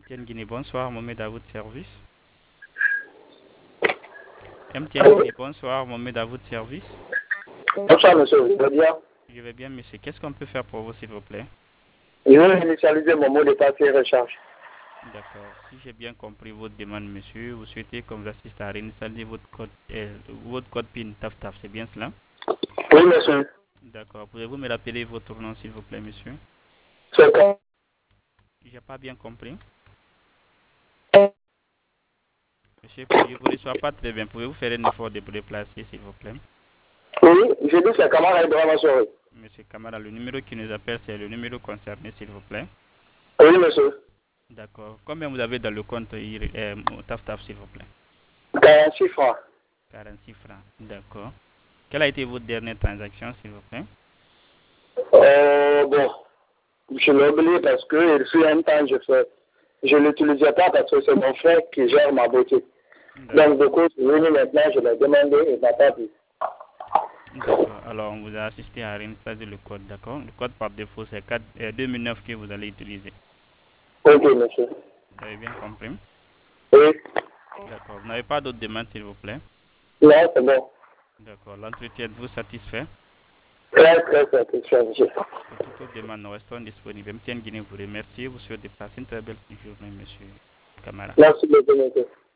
MTN Guinée, bonsoir, Mohamed à votre service. MTN Guinée, bonsoir, Mohamed à votre service. Bonsoir, monsieur, vous allez bien? Je vais bien, monsieur. Qu'est-ce qu'on peut faire pour vous, s'il vous plaît? Je vais initialiser mon mot de passe et recharge. D'accord. Si j'ai bien compris votre demande, monsieur, vous souhaitez qu'on vous assiste à réinstaller votre code PIN TAF-TAF, c'est bien cela? Oui, monsieur. D'accord. Pouvez-vous me rappeler votre nom, s'il vous plaît, monsieur? C'est quand? J'ai pas bien compris. Monsieur, je ne vous reçois pas très bien. Pouvez-vous faire un effort de vous déplacer, s'il vous plaît? Oui, je dis c'est comment la soirée. Monsieur Kamara, le numéro qui nous appelle, c'est le numéro concerné, s'il vous plaît. Oui, monsieur. D'accord. Combien vous avez dans le compte TAF-TAF, s'il vous plaît? 46 francs. 46 francs. D'accord. Quelle a été votre dernière transaction, s'il vous plaît? Bon, je l'ai oublié parce que il fut un temps, je ne l'utilisais pas parce que c'est mon frère qui gère ma boutique. Donc, D'accord. du coup, je suis venu maintenant, je l'ai demandé et il n'a pas dit. D'accord. Alors, on vous a assisté à réinstaller le code, d'accord? Le code par défaut, c'est 2009 que vous allez utiliser. Ok, monsieur. Vous avez bien compris? Oui. D'accord. Vous n'avez pas d'autres demandes, s'il vous plaît? Là, c'est bon. D'accord. L'entretien, êtes-vous satisfait? Très, très satisfait, monsieur. Pour toute autre demande, nous restons disponibles. MTN Guinée vous remercie. Vous souhaite de passer une très belle journée, monsieur Kamara. Merci beaucoup, monsieur.